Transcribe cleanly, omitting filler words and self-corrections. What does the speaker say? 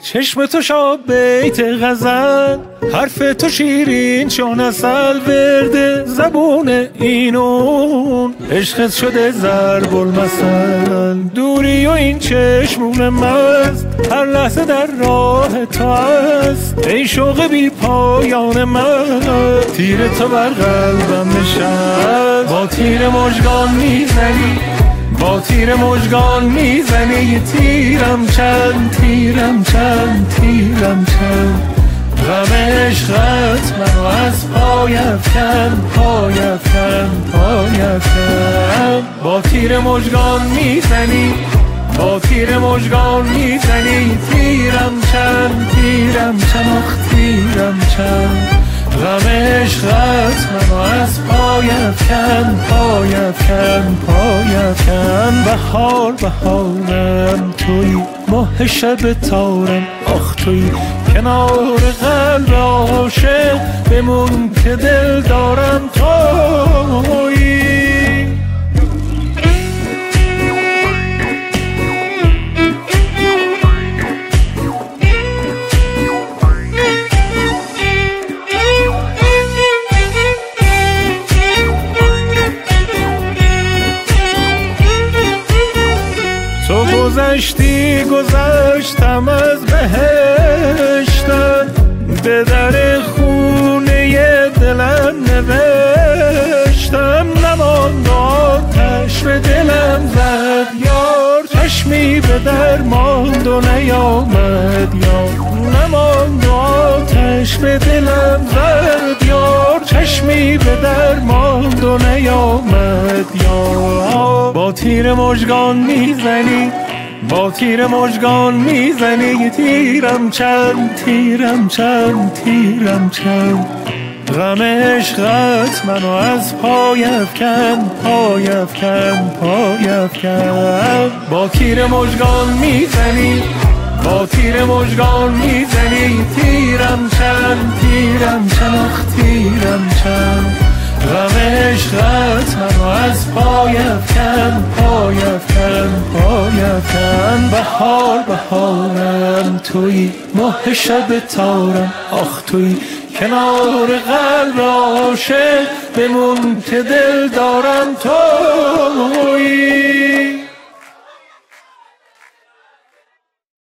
چشم تو شاب بیت غزل، حرف تو شیرین چون عسل، ورد زبون اینون عشقت شده ضرب المثل. دوری و این چشمون مست هر لحظه در راه تو است، ای شوق بی پایان من تیر تو بر قلبم نشست. با تیر مژگان میزنی، با تیر مژگان میزنی، یه تیرم چند، تیرم چند، تیرم چند. غم عشقت منو از پای افکن، پای افکن، پای افکن. با تیر مژگان میزنی، با تیر مژگان میزنی، تیرم چند، تیرم چند، آخ تیرم چند. غم عشقت منو از پای افکن، پای افکن، پای افکن. بهار بهارم توی، ماه شب تارم آخ توی، کنار قلب عاشق بمون که دل دارم توی. تو گذشتی گذشتم از بهشتم، به در خونه دلم نوشتم. نماند آتش به دلم زد یار، چشمی به در ماند و نیامد یار. نماند آتش به دلم زد یار، چشمی به در ماند و نیامد یار. با تیر مژگان میزنی، با تیر مژگان میزنی، تیرم چند، تیرم چند، تیرم چند. غم عشقت منو از پای افکن، پای افکن، پای افکن. با تیر مژگان میزنی، با تیر مژگان میزنی، تیرم چند، تیرم چند، آخ تیرم چند. غم عشقت منو از پای افکن، پای افکن، پای افکن. بهار بهارم توی، ماه شب تارم آخ توی، کنار قلب عاشق بمون که دل دارم توی.